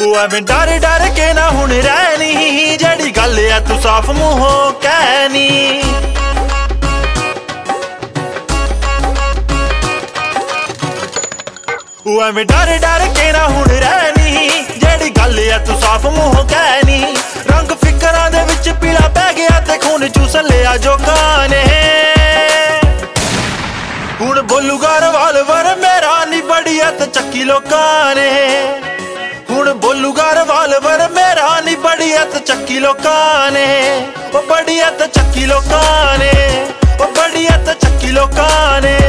ਉਹ ਐਵੇਂ ਡਰ ਡਰ ਕੇ ਨਾ ਹੁਣ ਰਹਿਣੀ, ਜਿਹੜੀ ਗੱਲ ਐ ਤੂੰ ਸਾਫ਼ ਮੂੰਹੋਂ ਕਹਿ ਨੀ। ਉਹ ਐਵੇਂ ਡਰ ਡਰ ਕੇ ਨਾ ਹੁਣ ਰਹਿਣੀ, ਜਿਹੜੀ ਗੱਲ ਐ ਤੂੰ ਸਾਫ਼ ਮੂੰਹੋਂ ਕਹਿ ਨੀ। ਰੰਗ ਫਿਕਰਾਂ ਦੇ ਵਿੱਚ ਪੀਲਾ ਪੈ ਗਿਆ ਤੇ ਖੂਨ ਚੂਸ ਲਿਆ ਜੋਕਾਂ ਨੇ। ਹੁਣ ਬੋਲੂਗਾ ਰਿਵਾਲਵਰ ਮੇਰਾ ਨੀ ਬੜੀ ਅੱਤ ਚੱਕੀ ਲੋਕਾਂ ਨੇ। ਹੁਣ ਬੋਲੂਗਾ ਰਿਵਾਲਵਰ ਮੇਰਾ ਨੀ ਬੜੀ ਅੱਤ ਚੱਕੀ ਲੋਕਾਂ ਨੇ। ਉਹ ਬੜੀ ਅੱਤ ਚੱਕੀ ਲੋਕਾਂ ਨੇ, ਉਹ ਬੜੀ ਅੱਤ ਚੱਕੀ ਲੋਕਾਂ ਨੇ।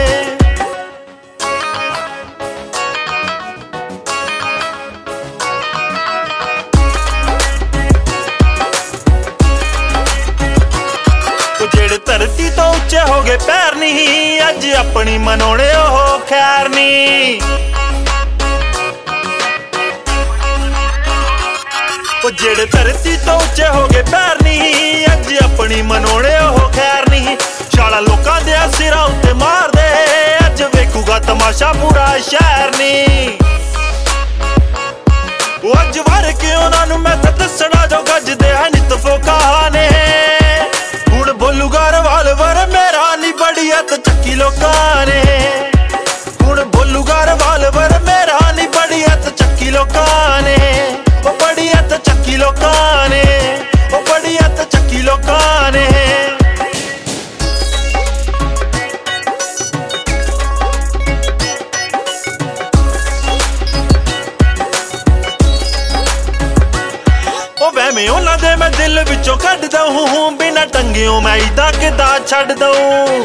ਜਿਹੜੇ ਧਰਤੀ ਤੋਂ ਉੱਚੇ ਹੋ ਗਏ ਪੈਰ ਨਹੀਂ, ਅੱਜ ਆਪਣੀ ਮਨਾਉਣੇ ਉਹ ਖੈਰ ਨੀ। ਉਹ ਜਿਹੜੇ ਧਰਤੀ ਤੋਂ ਉੱਚੇ ਹੋ ਗਏ ਪੈਰ ਨਹੀਂ, ਅੱਜ ਆਪਣੀ ਮਨਾਉਣੇ ਉਹ ਖੈਰ ਨਹੀਂ। ਛਾਲਾ ਲੋਕਾਂ ਦੇ ਸਿਰਾਂ ਉੱਤੇ ਮਾਰਦੇ, ਅੱਜ ਵੇਖੂਗਾ ਤਮਾਸ਼ਾ ਪੂਰਾ ਸ਼ਹਿਰ ਨੀ। ਉਹ ਅੱਜ ਵਰ ਕੇ ਉਹਨਾਂ ਨੂੰ ਮੈਂ ਤਾਂ ਦੱਸਣਾ ਜੋ ਗੱਜਦੇ ਹਨ ਨਿੱਤ ਫੋਕਾਂ ਨੇ। ਹੁਣ ਬੋਲੂਗਾ ਰਿਵਾਲਵਰ ਮੇਰਾ ਨੀ ਬੜੀ ਅੱਤ ਚੱਕੀ ਲੋਕਾਂ ਨੇ। ਹੁਣ ਬੋਲੂਗਾ ਰਿਵਾਲਵਰ ਮੇਰਾ ਨੀ ਬੜੀ ਅੱਤ ਚੱਕੀ ਲੋਕਾਂ ਨੇ। ਉਹ ਬੜੀ ਅੱਤ ਚੱਕੀ ਲੋਕਾਂ ਨੇ, ਉਹ ਬੜੀ ਅੱਤ ਚੱਕੀ ਲੋਕਾਂ ਨੇ। ਉਹ ਵਹਿਮੇ ਉਹਨਾਂ ਦੇ ਮੈਂ ਦਿਲ ਵਿੱਚੋਂ ਕੱਢ ਦਊਂ, ਬਿਨਾਂ ਟੰਗਿਓ ਮੈਂ ਇਦਾਂ ਕਿਦਾਂ ਛੱਡ ਦਊਂ।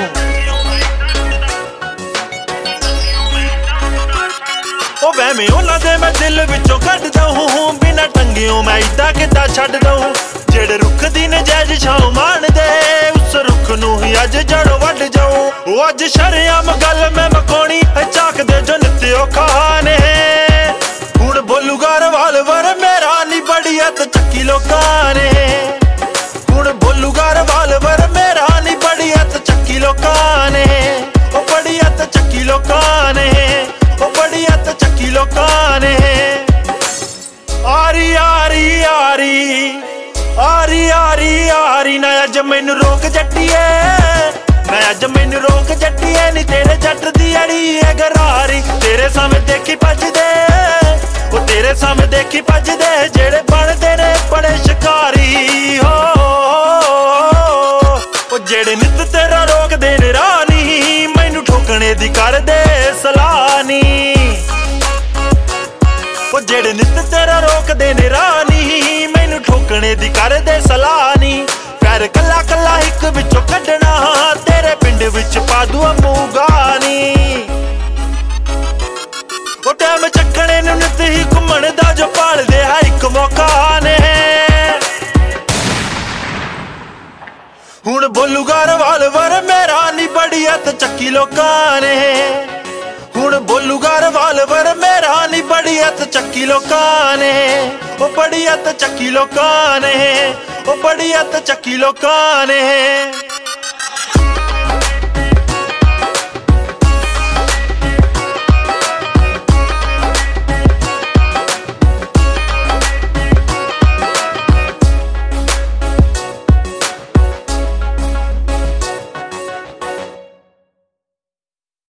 ਉਹ ਵਹਿਮੇ ਉਹਨਾਂ ਦੇ ਮੈਂ ਦਿਲ ਵਿੱਚੋਂ ਕੱਢ ਦਊਂ, ਬਿਨਾਂ ਟੰਗਿਓ ਮੈਂ ਇਦਾਂ ਕਿਦਾਂ ਛੱਡ ਦਊਂ। ਜਿਹੜੇ ਰੁੱਖ ਦੀ ਨਜਾਇਜ਼ ਛਾਂ ਮਾਣਦੇ, ਉਸ ਰੁੱਖ ਨੂੰ ਹੀ ਅੱਜ ਜੜੋਂ ਵੱਢ ਜਾਊਂ। ਉਹ ਅੱਜ ਸ਼ਰੇਆਮ ਗੱਲ ਮੈਂ ਮਕਾਉਣੀ ਝਾਕਦੇ ਜੋ ਨਿੱਤ ਔਖਾ ਨੇ। ਹੁਣ ਬੋਲੂਗਾ ਰਿਵਾਲਵਰ ਮੇਰਾ ਨੀ ਬੜੀ ਅੱਤ ਚੱਕੀ ਲੋਕਾਂ ਨੇ। ਹੁਣ ਬੋਲੂਗਾ ਰਿਵਾਲਵਰ ਮੇਰਾ ਨੀ ਬੜੀ ਅੱਤ ਚੱਕੀ ਲੋਕਾਂ ਨੇ। ਉਹ ਬੜੀ ਅੱਤ ਚੱਕੀ ਲੋਕਾਂ ਨੇ, ਉਹ ਬੜੀ ਅੱਤ ਚੱਕੀ ਲੋਕਾਂ ਨੇ। ਆਰੀ ਆਰੀ ਆਰੀ ਆਰੀ ਆਰੀ ਆਰੀ ਨਾ ਅੱਜ ਮੈਨੂੰ ਰੋਕ ਜੱਟੀਏ, ਨਾ ਅੱਜ ਮੈਨੂੰ ਰੋਕ ਜੱਟੀਏ ਨੀ। ਤੇਰੇ ਜੱਟ ਦੀ ਅੜੀ ਹੈ ਗਰਾਰੀ, ਤੇਰੇ ਸਾਹਮਣੇ ਦੇਖੀ ਭੱਜਦੇ। ਉਹ ਤੇਰੇ ਸਾਹਮਣੇ ਦੇਖੀ ਭੱਜਦੇ, ਜਿਹੜੇ ਬਣਦੇ ਨੇ ਬੜੇ ਸ਼ਿਕਾਰੀ ਹੋ। ਉਹ ਜਿਹੜੇ ਨਿੱਤ ਤੇਰਾ ਰੋਕਦੇ ਨੇ ਰਾਹ ਨੀ, ਮੈਨੂੰ ਠੋਕਣੇ ਦੀ ਕਰਦੇ ਸਲਾਹ ਨੀ। ਉਹ ਜਿਹੜੇ ਨਿੱਤ ਤੇਰਾ ਰੋਕਦੇ ਨੇ ਰਾਹ ਨੀ, ਮੈਨੂੰ ਠੋਕਣੇ ਦੀ ਕਰਦੇ ਸਲਾਹ ਨੀ। ਪੈਰ ਕੱਲਾ ਕੱਲਾ ਇੱਕ ਵਿੱਚੋਂ ਕੱਢਣਾ, ਤੇਰੇ ਪਿੰਡ ਵਿੱਚ ਪਾ ਦੂੰ ਮੂਗਾ ਨੀ। ਉਹ ਟਾਈਮ ਚੱਕਣੇ ਨੂੰ ਨਿੱਤ ਹੀ ਘੁੰਮਣ ਦਾ ਜੋ ਭਾਲਦੇ ਹੈ ਇੱਕ ਮੌਕਾ ਨੇ। ਹੁਣ ਬੋਲੂਗਾ ਰਿਵਾਲਵਰ ਮੇਰਾ ਨੀ ਬੜੀ ਅੱਤ ਚੱਕੀ ਲੋਕਾਂ ਨੇ। ਹੁਣ ਬੋਲੂਗਾ ਰਿਵਾਲਵਰ ਮੇਰਾ ਨੀ ਬੜੀ ਅੱਤ ਚੱਕੀ ਲੋਕਾਂ ਨੇ। ਉਹ ਬੜੀ ਅੱਤ ਚੱਕੀ ਲੋਕਾਂ ਨੇ, ਉਹ ਬੜੀ ਅੱਤ ਚੱਕੀ ਲੋਕਾਂ ਨੇ।